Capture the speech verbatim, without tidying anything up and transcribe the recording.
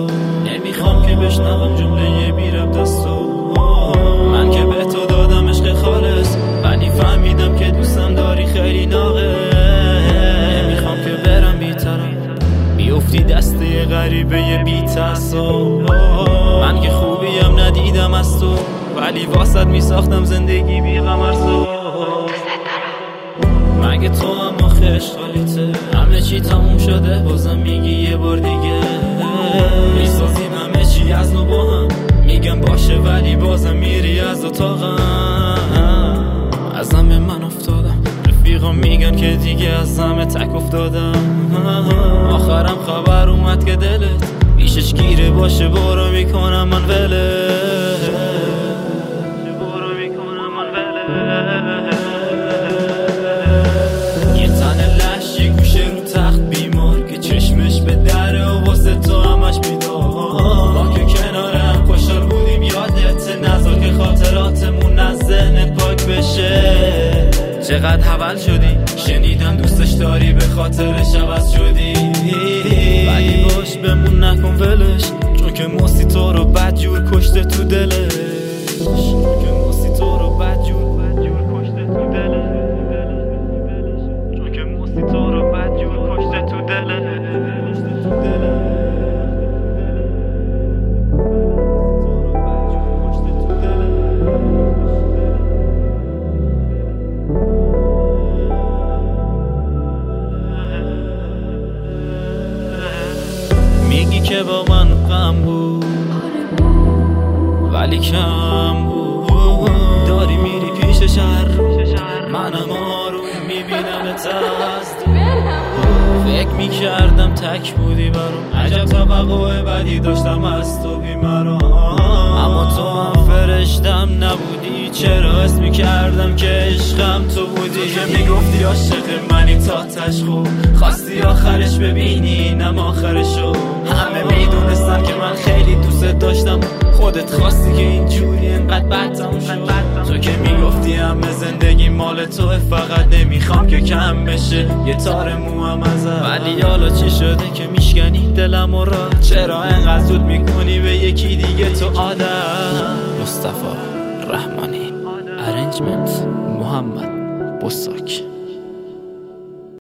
تو. نمیخوام که بشنوم جمله بی ربط از تو. من که به تو دادم عشق خالص، ولی فهمیدم که دوستم داری خیلی ناقص. نمیخوام که برم بی‌طرف بیفتی دسته غریبه بی تعصب. من که خوبیم ندیدم از تو، ولی واسط میساختم زندگی بی غم از تو. مگه تو هم آخه اشغالیته، همه چی تموم شده بازم میگی یه بار دیگه. میسازیم همه چی از نو با هم، میگم باشه ولی بازم میری از اتاقم. از همه من افتادم، رفیقام میگن که دیگه از همه تک افتادم. آخرم خبر اومد که دلت پیشش گیره باشه، برو میکنم من وله. برو میکنم من وله. یه تن لش یه گوشه رو تخت بیمار که چشمش به دره و واسه تو همش بیدار. ما که کنار هم خوشحال بودیم یادت نذار که خاطراتمون از ذهنت پاک بشه. چقدر حول شدی شنیدم دوستش داری، به خاطرش عوض شدی. ولی باش بمون نکن ولش، چون که موسی تو رو بدجور کشته تو دلش. چون که موسی تو رو بدجور کشته تو دلش. چون که موسی تو رو بدجور کشته تو دلش. میگی که با من غم بود ولی کم بود، داری میری پیش شهر، منم آروم میبینم تست. فکر میکردم تک بودی برام، عجب توقع بدی داشتم از تو بیمارم. اما تو هم فرشتم نبودی، چرا حس میکردم که عشقم تو بودی. که میگفتی عاشق منی تا تشخو، خواستی آخرش ببینی نم آخرشو. همه میدونستن که من خیلی دوست داشتم، خودت خواستی که اینجوری انقدر بدم شد. تو که میگفتی همه زندگی مال توه، فقط نمیخوام که کم بشه یه تار موام ازت. ولی حالا چی شده که میشکنی دلم و را؟ چرا انقدر زود میکنی به یکی دیگه تو آدم؟ مصطفی رحمانی، ارنجمنت محمد بساک.